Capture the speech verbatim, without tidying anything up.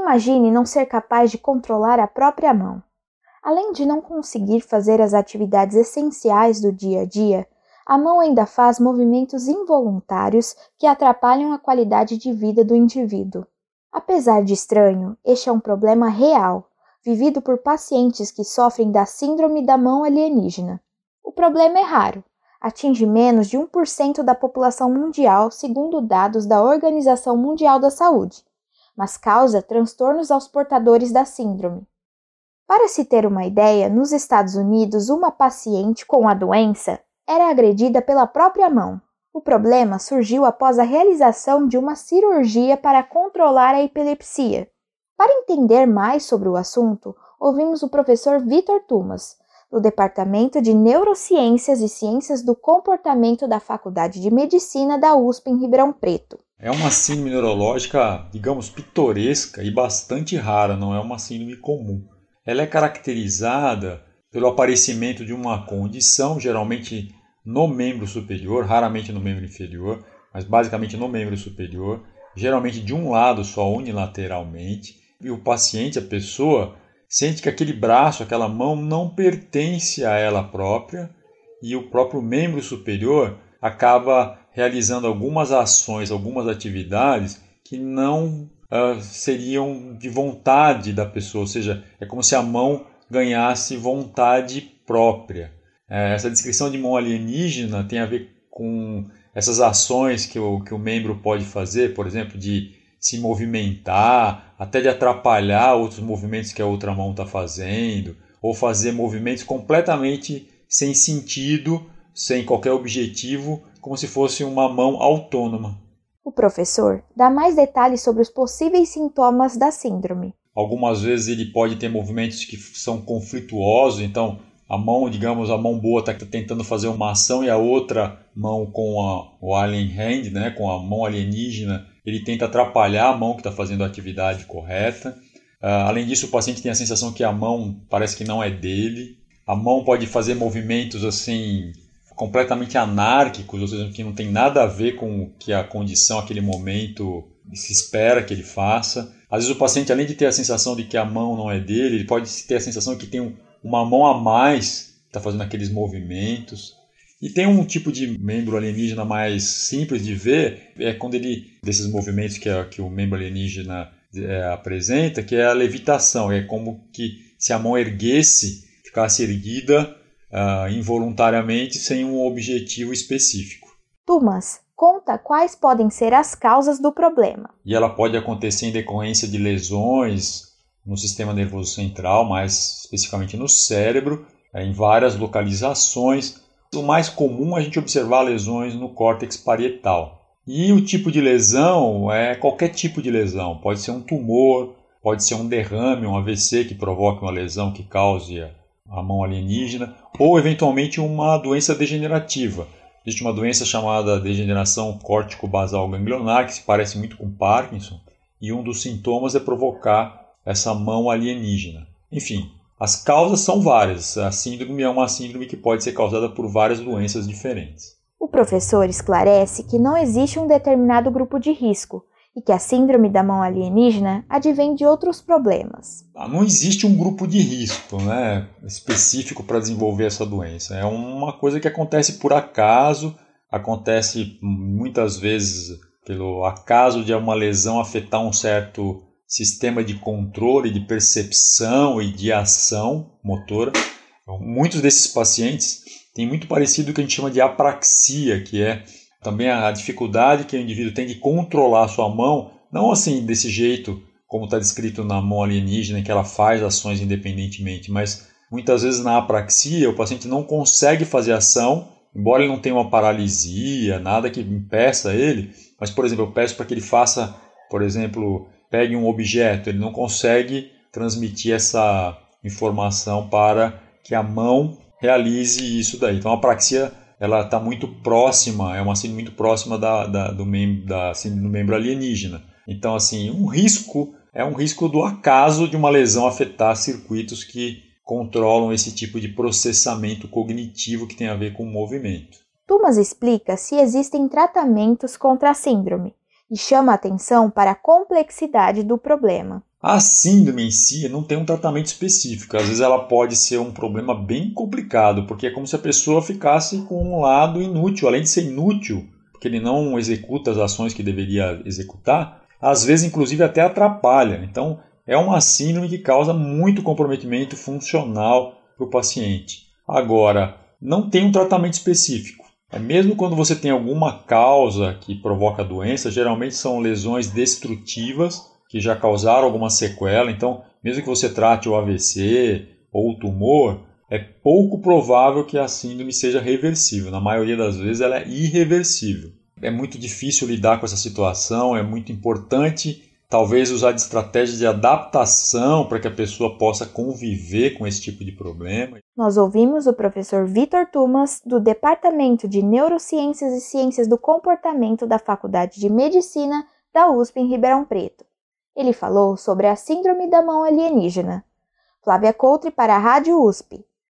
Imagine não ser capaz de controlar a própria mão. Além de não conseguir fazer as atividades essenciais do dia a dia, a mão ainda faz movimentos involuntários que atrapalham a qualidade de vida do indivíduo. Apesar de estranho, este é um problema real, vivido por pacientes que sofrem da síndrome da mão alienígena. O problema é raro, atinge menos de um por cento da população mundial, segundo dados da Organização Mundial da Saúde, mas causa transtornos aos portadores da síndrome. Para se ter uma ideia, nos Estados Unidos, uma paciente com a doença era agredida pela própria mão. O problema surgiu após a realização de uma cirurgia para controlar a epilepsia. Para entender mais sobre o assunto, ouvimos o professor Vitor Tumas, do Departamento de Neurociências e Ciências do Comportamento da Faculdade de Medicina da U S P em Ribeirão Preto. É uma síndrome neurológica, digamos, pitoresca e bastante rara, não é uma síndrome comum. Ela é caracterizada pelo aparecimento de uma condição, geralmente no membro superior, raramente no membro inferior, mas basicamente no membro superior, geralmente de um lado só unilateralmente, e o paciente, a pessoa, sente que aquele braço, aquela mão não pertence a ela própria e o próprio membro superior acaba realizando algumas ações, algumas atividades que não uh, seriam de vontade da pessoa, ou seja, é como se a mão ganhasse vontade própria. Uh, essa descrição de mão alienígena tem a ver com essas ações que o, que o membro pode fazer, por exemplo, de se movimentar, até de atrapalhar outros movimentos que a outra mão está fazendo, ou fazer movimentos completamente sem sentido, sem qualquer objetivo, como se fosse uma mão autônoma. O professor dá mais detalhes sobre os possíveis sintomas da síndrome. Algumas vezes ele pode ter movimentos que são conflituosos, então a mão, digamos, a mão boa está tentando fazer uma ação e a outra mão com a, o alien hand, né, com a mão alienígena, ele tenta atrapalhar a mão que está fazendo a atividade correta. Uh, além disso, o paciente tem a sensação que a mão parece que não é dele. A mão pode fazer movimentos assim completamente anárquicos, ou seja, que não tem nada a ver com o que a condição, aquele momento se espera que ele faça. Às vezes o paciente, além de ter a sensação de que a mão não é dele, ele pode ter a sensação de que tem uma mão a mais que está fazendo aqueles movimentos. E tem um tipo de membro alienígena mais simples de ver, é quando ele, desses movimentos que, a, que o membro alienígena é, apresenta, que é a levitação. É como que se a mão erguesse, ficasse erguida uh, involuntariamente, sem um objetivo específico. Tumas, conta quais podem ser as causas do problema. E ela pode acontecer em decorrência de lesões no sistema nervoso central, mais especificamente no cérebro, em várias localizações. O mais comum é a gente observar lesões no córtex parietal. E o tipo de lesão é qualquer tipo de lesão. Pode ser um tumor, pode ser um derrame, um A V C que provoque uma lesão que cause a mão alienígena, ou eventualmente uma doença degenerativa. Existe uma doença chamada degeneração córtico-basal ganglionar, que se parece muito com Parkinson, e um dos sintomas é provocar essa mão alienígena. Enfim, as causas são várias. A síndrome é uma síndrome que pode ser causada por várias doenças diferentes. O professor esclarece que não existe um determinado grupo de risco e que a síndrome da mão alienígena advém de outros problemas. Não existe um grupo de risco, né, específico para desenvolver essa doença. É uma coisa que acontece por acaso, acontece muitas vezes pelo acaso de uma lesão afetar um certo sistema de controle, de percepção e de ação motora. Então, muitos desses pacientes têm muito parecido com o que a gente chama de apraxia, que é também a dificuldade que o indivíduo tem de controlar a sua mão, não assim desse jeito como está descrito na mão alienígena, que ela faz ações independentemente, mas muitas vezes na apraxia o paciente não consegue fazer ação, embora ele não tenha uma paralisia, nada que impeça ele, mas, por exemplo, eu peço para que ele faça, por exemplo, pegue um objeto, ele não consegue transmitir essa informação para que a mão realize isso daí. Então a apraxia ela está muito próxima, é uma síndrome muito próxima da, da, do, mem- da síndrome do membro alienígena. Então, assim, um risco é um risco do acaso de uma lesão afetar circuitos que controlam esse tipo de processamento cognitivo que tem a ver com o movimento. Tumas explica se existem tratamentos contra a síndrome e chama a atenção para a complexidade do problema. A síndrome em si não tem um tratamento específico. Às vezes ela pode ser um problema bem complicado, porque é como se a pessoa ficasse com um lado inútil. Além de ser inútil, porque ele não executa as ações que deveria executar, às vezes inclusive até atrapalha. Então é uma síndrome que causa muito comprometimento funcional para o paciente. Agora, não tem um tratamento específico. É mesmo quando você tem alguma causa que provoca a doença, geralmente são lesões destrutivas que já causaram alguma sequela. Então, mesmo que você trate o A V C ou o tumor, é pouco provável que a síndrome seja reversível. Na maioria das vezes ela é irreversível. É muito difícil lidar com essa situação, é muito importante talvez usar de estratégias de adaptação para que a pessoa possa conviver com esse tipo de problema. Nós ouvimos o professor Vitor Tumas, do Departamento de Neurociências e Ciências do Comportamento da Faculdade de Medicina da U S P em Ribeirão Preto. Ele falou sobre a síndrome da mão alienígena. Flávia Coutre para a Rádio U S P.